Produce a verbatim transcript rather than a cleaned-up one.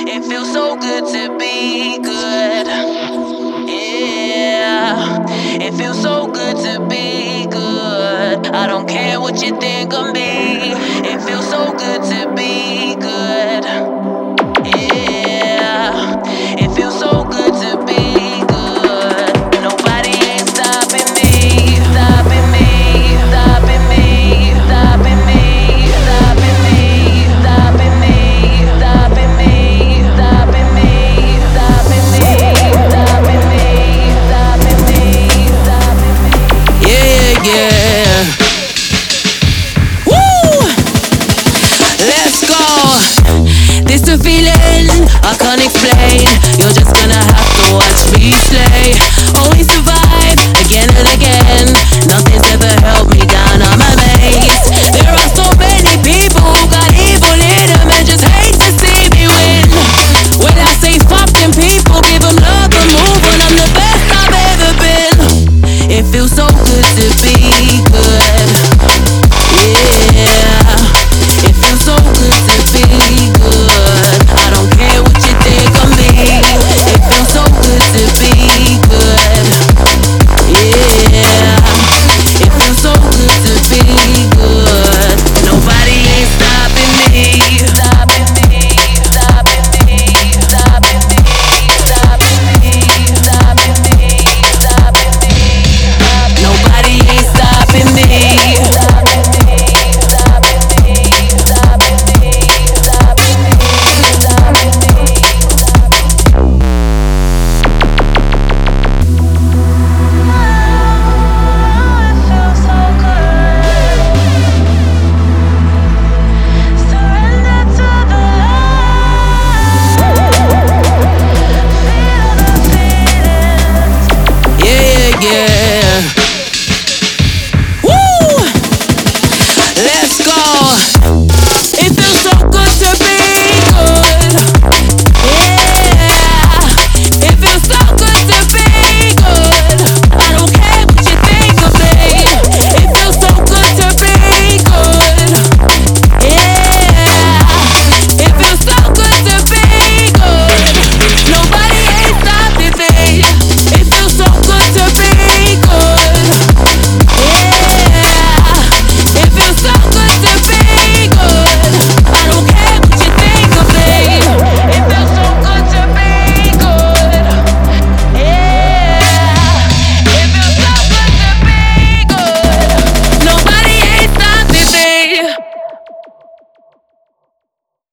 It feels so good to be good. Yeah, it feels so good to be good. I don't care what you think of me. It feels so good to be good. Yeah, it feels so good to be good. Nobody ain't stopping me, stopping me, stopping me, stopping me, stopping me, stopping me, stopping me, stopping me, stopping me, stopping me, stopping me, stopping me. Yeah, yeah. Woo! Let's go. This a feeling I can't explain. You're just